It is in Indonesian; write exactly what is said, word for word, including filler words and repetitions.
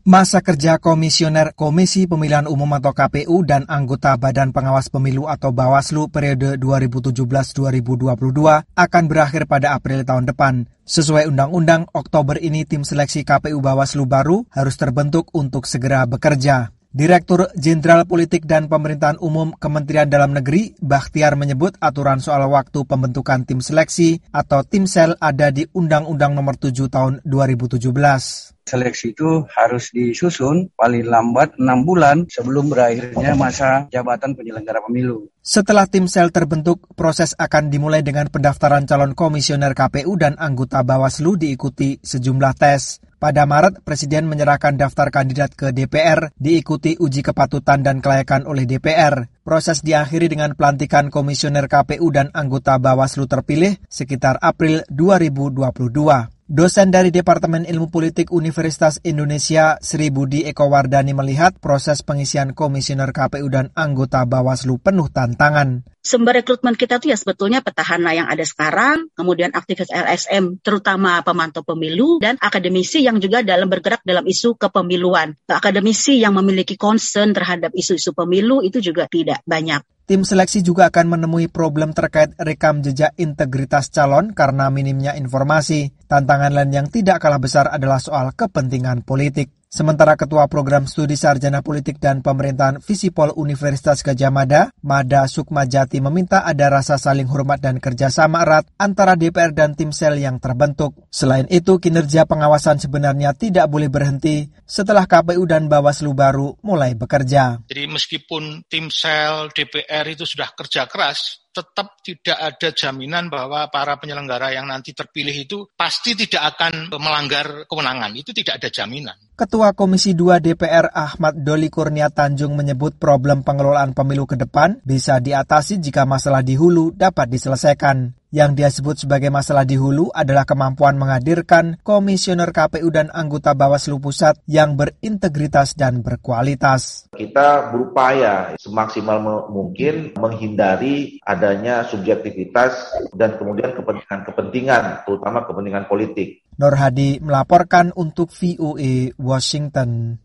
Masa kerja komisioner Komisi Pemilihan Umum atau K P U dan anggota Badan Pengawas Pemilu atau Bawaslu periode dua ribu tujuh belas sampai dua ribu dua puluh dua akan berakhir pada April tahun depan. Sesuai undang-undang, Oktober ini tim seleksi K P U Bawaslu baru harus terbentuk untuk segera bekerja. Direktur Jenderal Politik dan Pemerintahan Umum Kementerian Dalam Negeri, Bakhtiar menyebut aturan soal waktu pembentukan tim seleksi atau timsel ada di Undang-Undang Nomor tujuh Tahun dua ribu tujuh belas. Seleksi itu harus disusun paling lambat enam bulan sebelum berakhirnya masa jabatan penyelenggara pemilu. Setelah timsel terbentuk, proses akan dimulai dengan pendaftaran calon komisioner K P U dan anggota Bawaslu diikuti sejumlah tes. Pada Maret, Presiden menyerahkan daftar kandidat ke D P R, diikuti uji kepatutan dan kelayakan oleh D P R. Proses diakhiri dengan pelantikan komisioner K P U dan anggota Bawaslu terpilih sekitar April dua ribu dua puluh dua. Dosen dari Departemen Ilmu Politik Universitas Indonesia, Sri Budi Eko Wardani melihat proses pengisian komisioner K P U dan anggota Bawaslu penuh tantangan. Sumber rekrutmen kita itu ya sebetulnya petahana yang ada sekarang, kemudian aktivis L S M, terutama pemantau pemilu, dan akademisi yang juga dalam bergerak dalam isu kepemiluan. Akademisi yang memiliki concern terhadap isu-isu pemilu itu juga tidak banyak. Tim seleksi juga akan menemui problem terkait rekam jejak integritas calon karena minimnya informasi. Tantangan lain yang tidak kalah besar adalah soal kepentingan politik. Sementara Ketua Program Studi Sarjana Politik dan Pemerintahan Visipol Universitas Gadjah Mada, Mada Sukmajati meminta ada rasa saling hormat dan kerjasama erat antara D P R dan timsel yang terbentuk. Selain itu, kinerja pengawasan sebenarnya tidak boleh berhenti setelah K P U dan Bawaslu baru mulai bekerja. Jadi meskipun timsel D P R itu sudah kerja keras, tetap tidak ada jaminan bahwa para penyelenggara yang nanti terpilih itu pasti tidak akan melanggar kewenangan. Itu tidak ada jaminan. Ketua Komisi dua D P R Ahmad Doli Kurnia Tanjung menyebut problem pengelolaan pemilu ke depan bisa diatasi jika masalah di hulu dapat diselesaikan. Yang dia sebut sebagai masalah di hulu adalah kemampuan menghadirkan komisioner K P U dan anggota Bawaslu Pusat yang berintegritas dan berkualitas. Kita berupaya semaksimal mungkin menghindari adanya subjektivitas dan kemudian kepentingan-kepentingan, terutama kepentingan politik. Nur Hadi melaporkan untuk V O A Washington.